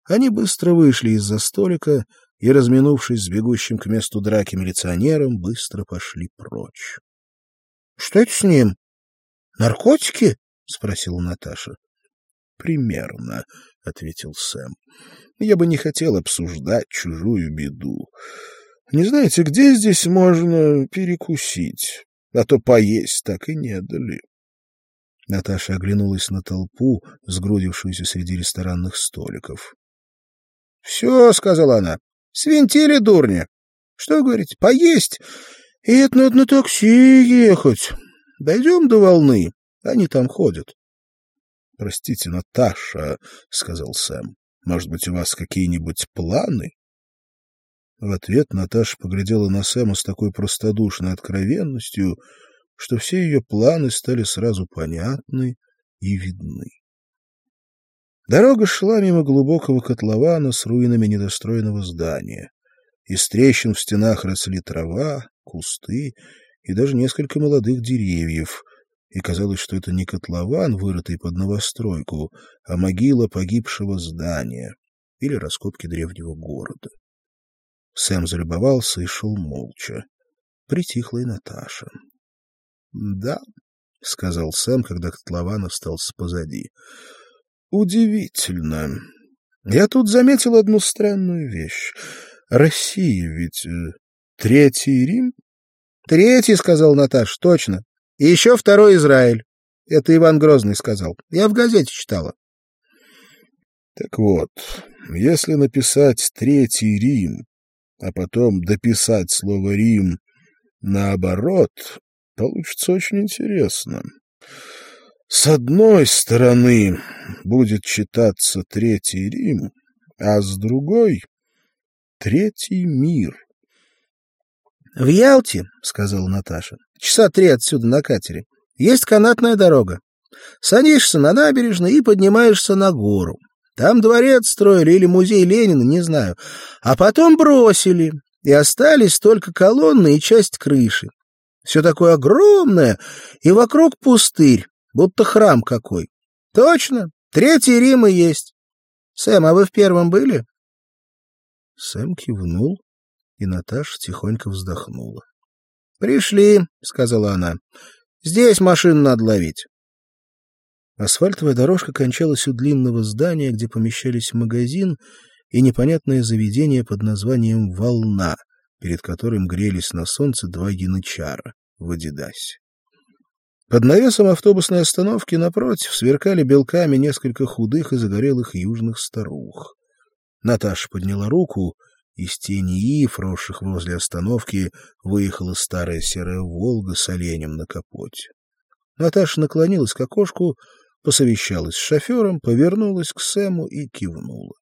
Они быстро вышли из-за столика и, разминувшись с бегущим к месту драки милиционером, быстро пошли прочь. — Что это с ним? Наркотики? — спросила Наташа. — Примерно, — ответил Сэм. — Я бы не хотел обсуждать чужую беду. Не знаете, где здесь можно перекусить? А то поесть так и не дали. Наташа оглянулась на толпу, сгрудившуюся среди ресторанных столиков. — Все, — сказала она, — свинтили дурни. Что вы говорите, поесть? И это надо на такси ехать. Дойдем до Волны, они там ходят. — Простите, Наташа, — сказал Сэм, — может быть, у вас какие-нибудь планы? В ответ Наташа поглядела на Сэма с такой простодушной откровенностью, что все ее планы стали сразу понятны и видны. Дорога шла мимо глубокого котлована с руинами недостроенного здания. Из трещин в стенах росли трава, кусты и даже несколько молодых деревьев, и казалось, что это не котлован, вырытый под новостройку, а могила погибшего здания или раскопки древнего города. Сэм залюбовался и шел молча. Притихла и Наташа. — Да, — сказал Сэм, когда котлован остался позади. — Удивительно. Я тут заметил одну странную вещь. Россия ведь Третий Рим? — Третий, — сказал Наташа, — точно. И еще второй Израиль. Это Иван Грозный сказал. Я в газете читала. — Так вот, если написать Третий Рим, а потом дописать слово «Рим» наоборот, получится очень интересно. С одной стороны будет читаться Третий Рим, а с другой — Третий мир. — В Ялте, — сказала Наташа, — часа 3 отсюда на катере, есть канатная дорога. Садишься на набережной и поднимаешься на гору. Там дворец строили или музей Ленина, не знаю. А потом бросили, и остались только колонны и часть крыши. Все такое огромное, и вокруг пустырь, будто храм какой. Точно, Третий Рим и есть. Сэм, а вы в первом были? Сэм кивнул, и Наташа тихонько вздохнула. — Пришли, — сказала она. — Здесь машину надо ловить. Асфальтовая дорожка кончалась у длинного здания, где помещались магазин и непонятное заведение под названием «Волна», перед которым грелись на солнце 2 янычара в адидасе. Под навесом автобусной остановки напротив сверкали белками несколько худых и загорелых южных старух. Наташа подняла руку, из тени ив, росших возле остановки, выехала старая серая «Волга» с оленем на капоте. Наташа наклонилась к окошку, посовещалась с шофером, повернулась к Сэму и кивнула.